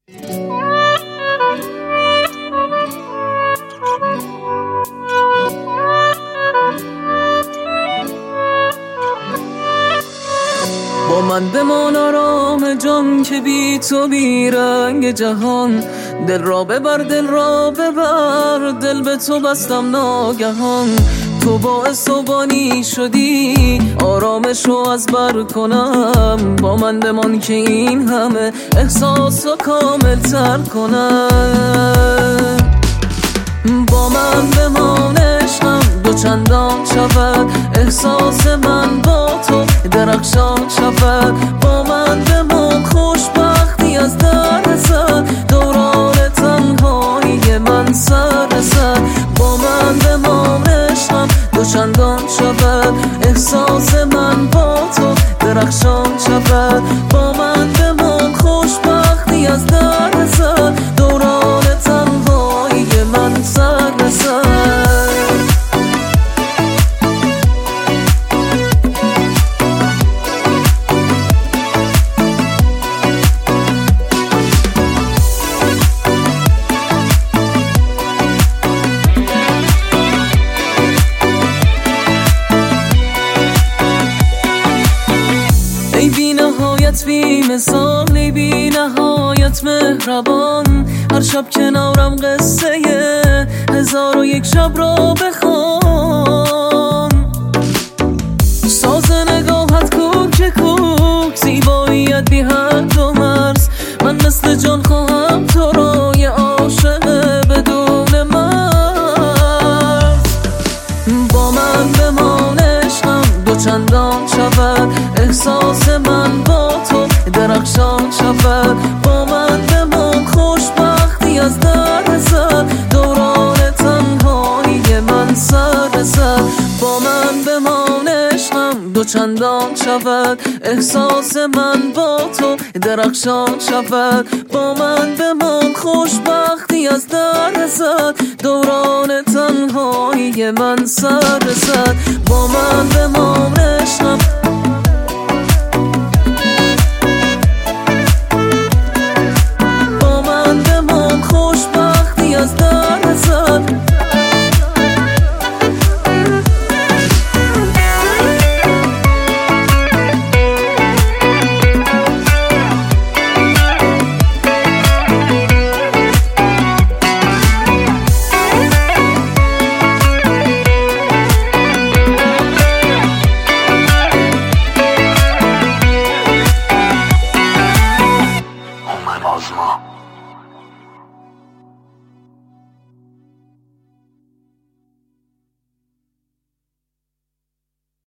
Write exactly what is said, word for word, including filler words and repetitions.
با من بمان آرام جان که بی تو بی رنگ جهان. دل را ببر دل را ببر، دل به تو بستم ناگهان. تو باعث و بانی شدی آرامش رو از بر کنم. با من بمان که این همه احساس رو کامل تر کنم. با من بمان عشقم دو چندان شود، احساس من با تو درخشان شود. با من بمان خوشبختی از در رسد، دوران تنهایی من سر رسد. با من بمان عشقم دو چندان شود، احساس من با تو درخشان شود. با من بمان خوشبختی از در رسد، دوران تنهایی من سر رسد. ای بی نهایت بی مثال، ای بی نهایت مهربان. هر شب کنارم قصه هزار و یک شب را بخوان. ساز نگاهت کوک کوک، زیباییت بی حد و مرز. من مثل جان خواهم تو را، یه عاشق بدون مرز. با من بمان عشقم دو چندان شود، احساس من با تو درخشان شود. با من بمان خوشبختی از در رسد، دوران تنهایی من سر رسد. با من بمان عشقم دو چندان شود، احساس من با تو درخشان شود. با من بمان خوشبختی از در رسد، دوران تنهایی من سر رسد. با من بمان عشقم آزما